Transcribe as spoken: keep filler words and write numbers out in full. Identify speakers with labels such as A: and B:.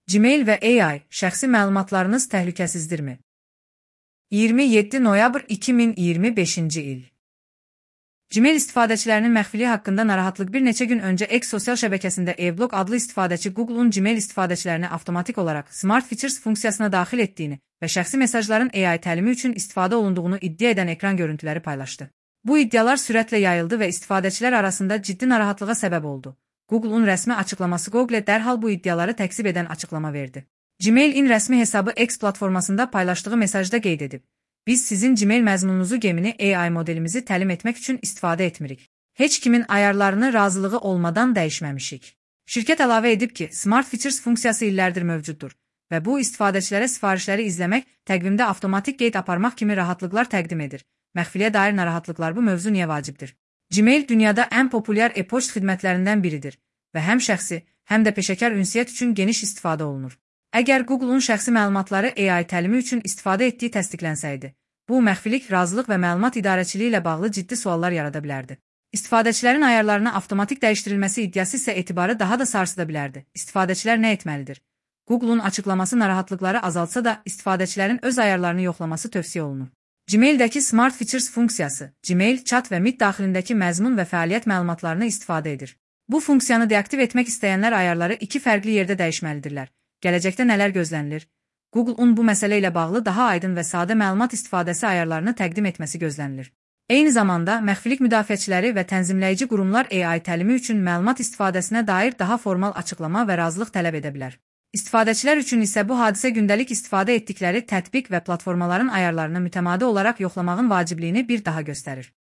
A: Gmail və A I, şəxsi məlumatlarınız təhlükəsizdirmi? iyirmi yeddi noyabr iki min iyirmi beşinci il. Gmail istifadəçilərinin məxfiliyi haqqında narahatlıq bir neçə gün öncə X sosial şəbəkəsində Evblog adlı istifadəçi Google-un Gmail istifadəçilərini avtomatik olaraq Smart Features funksiyasına daxil etdiyini və şəxsi mesajların A I təlimi üçün istifadə olunduğunu iddia edən ekran görüntüləri paylaşdı. Bu iddialar sürətlə yayıldı və istifadəçilər arasında ciddi narahatlığa səbəb oldu. Google-un rəsmi açıqlaması Google dərhal bu iddiaları təkzib edən açıqlama verdi. Gmail-in rəsmi hesabı X platformasında paylaşdığı mesajda qeyd edib: "Biz sizin Gmail məzmununuzu gemini A I modelimizi təlim etmək üçün istifadə etmirik. Heç kimin ayarlarını razılığı olmadan dəyişməmişik." Şirkət əlavə edib ki, Smart Features funksiyası illərdir mövcuddur və bu istifadəçilərə sifarişləri izləmək, təqvimdə avtomatik qeyd aparmaq kimi rahatlıqlar təqdim edir. Məxfiliyə dair narahatlıqlar bu mövzu niyə vacibdir? Gmail dünyada ən populyar e-poçt xidmətlərindən biridir və həm şəxsi, həm də peşəkar ünsiyyət üçün geniş istifadə olunur. Əgər Google-un şəxsi məlumatları A I təlimi üçün istifadə etdiyi təsdiqlənsəydi, bu məxfilik, razılıq və məlumat idarəçiliyi ilə bağlı ciddi suallar yarada bilərdi. İstifadəçilərin ayarlarına avtomatik dəyişdirilməsi iddiası isə etibarı daha da sarsıda bilərdi. İstifadəçilər nə etməlidir? Google-un açıqlaması narahatlıqları azaltsa da istifadəçilərin öz ayarlarını yoxlaması tövsiyə olunur. Gmail-dəki Smart Features funksiyası, Gmail, chat və Meet daxilindəki məzmun və fəaliyyət məlumatlarını istifadə edir. Bu funksiyanı deaktiv etmək istəyənlər ayarları iki fərqli yerdə dəyişməlidirlər. Gələcəkdə nələr gözlənilir? Google-un bu məsələ ilə bağlı daha aydın və sadə məlumat istifadəsi ayarlarını təqdim etməsi gözlənilir. Eyni zamanda, məxfilik müdafiəçiləri və tənzimləyici qurumlar A I təlimi üçün məlumat istifadəsinə dair daha formal açıqlama və razılıq tələb edə bilər. İstifadəçilər üçün isə bu hadisə gündəlik istifadə etdikləri tətbiq və platformaların ayarlarını mütəmadi olaraq yoxlamağın vacibliyini bir daha göstərir.